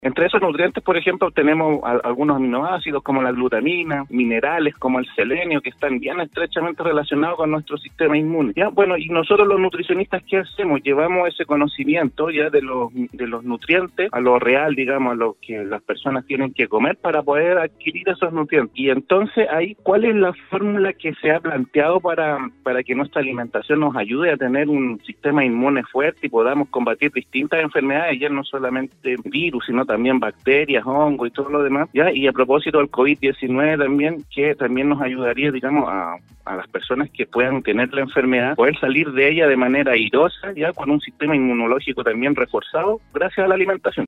Entre esos nutrientes, por ejemplo, tenemos algunos aminoácidos como la glutamina, minerales como el selenio, que están bien estrechamente relacionados con nuestro sistema inmune. ¿Ya? Bueno, y nosotros los nutricionistas, ¿qué hacemos? Llevamos ese conocimiento ya de los nutrientes a lo real, digamos, a lo que las personas tienen que comer para poder adquirir esos nutrientes. Y entonces ahí, ¿cuál es la fórmula que se ha planteado para que nuestra alimentación nos ayude a tener un sistema inmune fuerte y podamos combatir distintas enfermedades, ya no solamente virus, sino también bacterias, hongos y todo lo demás, ¿ya? Y a propósito del COVID-19 también, que también nos ayudaría, digamos, a las personas que puedan tener la enfermedad, poder salir de ella de manera airosa, ya con un sistema inmunológico también reforzado, gracias a la alimentación.